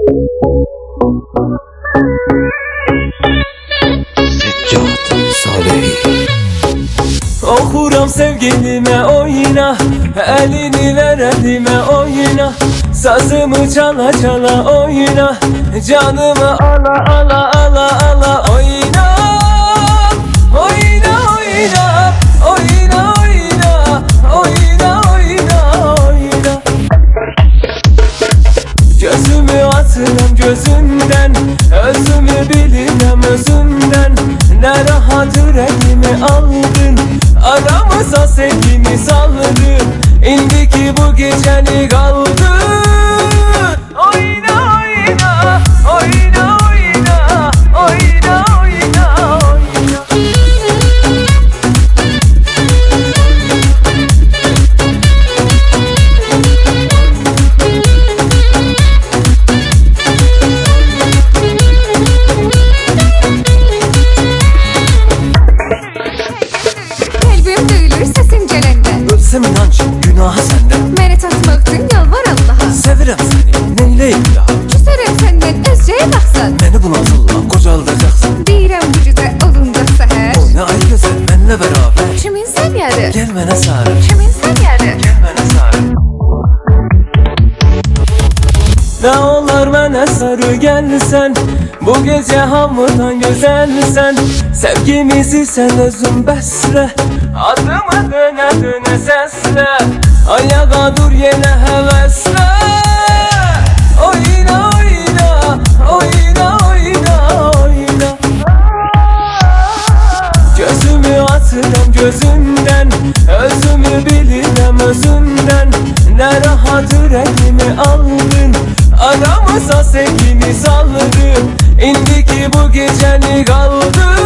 Okuram sevgilime oyna, elini ver elime oyna, sazımı çala çala oyna, canımı ala ala ala ala oyna. Oyna oyna oyna oyna oyna oyna oyna. Gözümü atıram gözünden, özümü bilirim özünden. Ne rahat yüreğimi aldın, aramıza sevgimi saldın. İndiki bu geceni kaldı. Oyna oyna oyna oyna oyna oyna oyna. Kalbim duyulur sesin gelende. Ölsem inancım günah sende. Məni tatmaqdın yalvar Allaha. Sevirem seni neyleyim daha. Küsərəm səndən özcəyə baxsan. Beni buna zılla kocaldacaksın. Deyirəm bu cüzə olunca səhər. Oyna ay güzel benle beraber. Kimin səviyyədir? Gel bana sarıl. Kimin səviyyədir? Gel bana sarıl. Ne olur bana sarı gelsen, bu gece hamıdan güzelsen. Sevgimizi sen özün besle, adımı döne döne sesle. Ayağa dur yine hevesle. Oyna oyna oyna oyna oyna. Gözümü atıram gözünden, özümü bilirim özünden. Ne rahat yüreğimi aldın, aramıza sevgimi saldın. İndiki bu geceni kaldı.